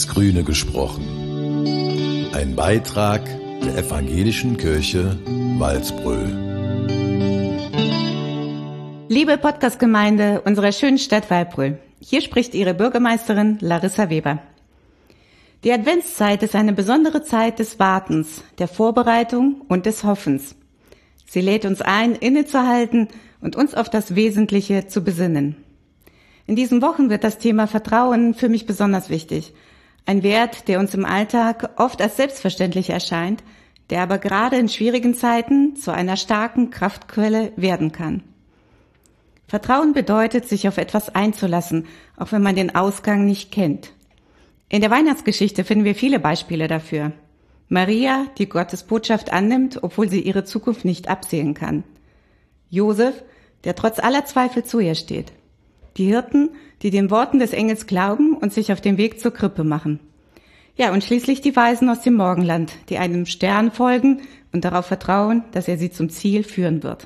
ins Grüne gesprochen. Ein Beitrag der Evangelischen Kirche Walsbröl. Liebe Podcast-Gemeinde unserer schönen Stadt Walsbröl, hier spricht Ihre Bürgermeisterin Larissa Weber. Die Adventszeit ist eine besondere Zeit des Wartens, der Vorbereitung und des Hoffens. Sie lädt uns ein, innezuhalten und uns auf das Wesentliche zu besinnen. In diesen Wochen wird das Thema Vertrauen für mich besonders wichtig. Ein Wert, der uns im Alltag oft als selbstverständlich erscheint, der aber gerade in schwierigen Zeiten zu einer starken Kraftquelle werden kann. Vertrauen bedeutet, sich auf etwas einzulassen, auch wenn man den Ausgang nicht kennt. In der Weihnachtsgeschichte finden wir viele Beispiele dafür. Maria, die Gottes Botschaft annimmt, obwohl sie ihre Zukunft nicht absehen kann. Josef, der trotz aller Zweifel zu ihr steht. Die Hirten, die den Worten des Engels glauben und sich auf den Weg zur Krippe machen. Ja, und schließlich die Weisen aus dem Morgenland, die einem Stern folgen und darauf vertrauen, dass er sie zum Ziel führen wird.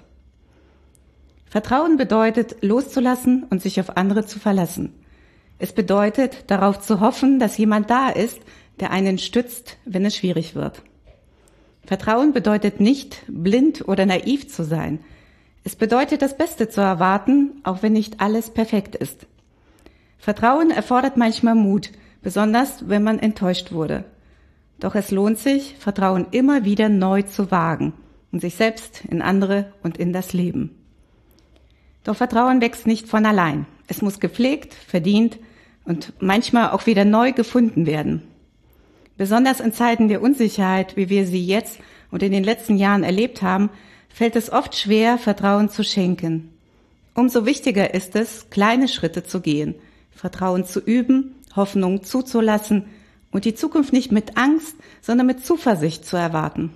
Vertrauen bedeutet, loszulassen und sich auf andere zu verlassen. Es bedeutet, darauf zu hoffen, dass jemand da ist, der einen stützt, wenn es schwierig wird. Vertrauen bedeutet nicht, blind oder naiv zu sein. Es bedeutet, das Beste zu erwarten, auch wenn nicht alles perfekt ist. Vertrauen erfordert manchmal Mut, besonders wenn man enttäuscht wurde. Doch es lohnt sich, Vertrauen immer wieder neu zu wagen, in sich selbst, in andere und in das Leben. Doch Vertrauen wächst nicht von allein. Es muss gepflegt, verdient und manchmal auch wieder neu gefunden werden. Besonders in Zeiten der Unsicherheit, wie wir sie jetzt und in den letzten Jahren erlebt haben, fällt es oft schwer, Vertrauen zu schenken. Umso wichtiger ist es, kleine Schritte zu gehen, Vertrauen zu üben, Hoffnung zuzulassen und die Zukunft nicht mit Angst, sondern mit Zuversicht zu erwarten.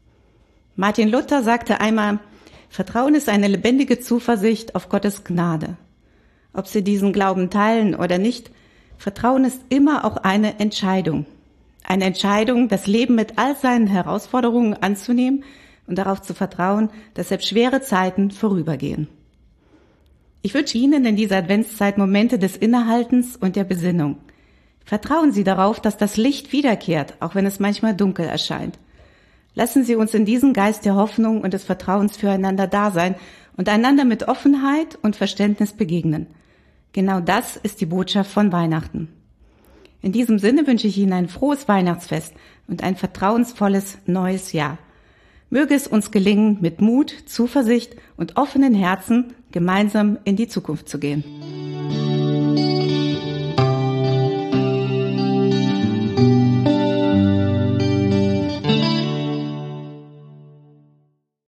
Martin Luther sagte einmal, Vertrauen ist eine lebendige Zuversicht auf Gottes Gnade. Ob Sie diesen Glauben teilen oder nicht, Vertrauen ist immer auch eine Entscheidung. Eine Entscheidung, das Leben mit all seinen Herausforderungen anzunehmen und darauf zu vertrauen, dass selbst schwere Zeiten vorübergehen. Ich wünsche Ihnen in dieser Adventszeit Momente des Innehaltens und der Besinnung. Vertrauen Sie darauf, dass das Licht wiederkehrt, auch wenn es manchmal dunkel erscheint. Lassen Sie uns in diesem Geist der Hoffnung und des Vertrauens füreinander da sein und einander mit Offenheit und Verständnis begegnen. Genau das ist die Botschaft von Weihnachten. In diesem Sinne wünsche ich Ihnen ein frohes Weihnachtsfest und ein vertrauensvolles neues Jahr. Möge es uns gelingen, mit Mut, Zuversicht und offenen Herzen gemeinsam in die Zukunft zu gehen.